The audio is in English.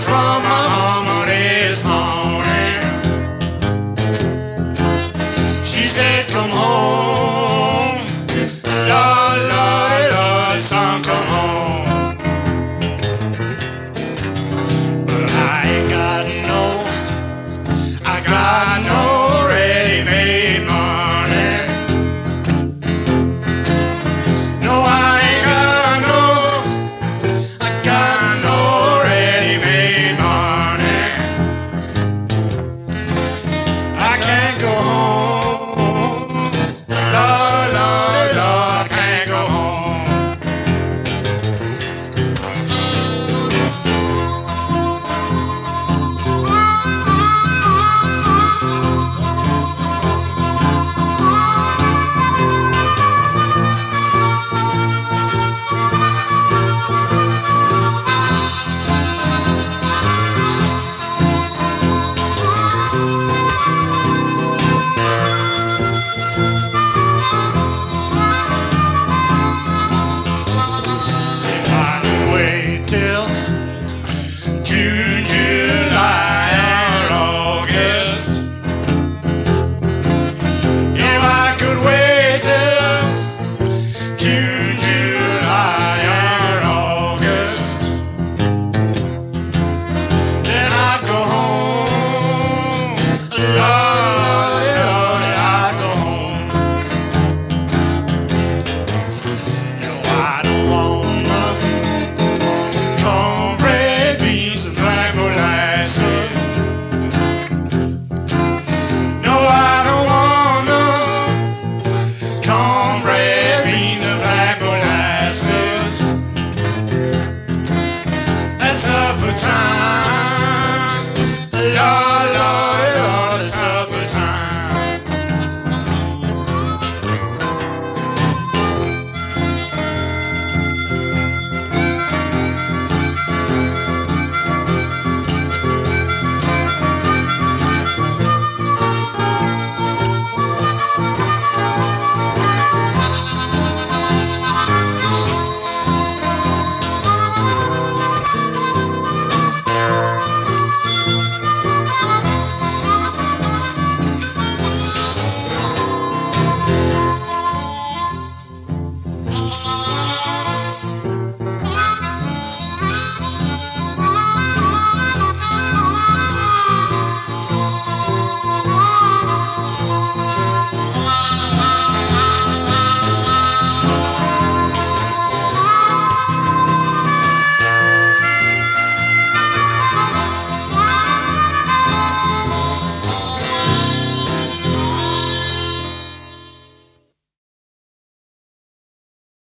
from my mama this morning. She said, come home, Lord, Lord, Lord, son, come home. But I ain't got no ready-made money. No, I ain't got no ready-made money. I can't go home, Lord, Lord, Lord, I can't go home. June, July, or August. If I could wait till June, July, or August, then I'd go home. Lord, Lord, I'd go home. No, I don't want no cornbread, beans, and black molasses. No, I don't want no cornbread, beans, and black molasses. That's supper time, Lord.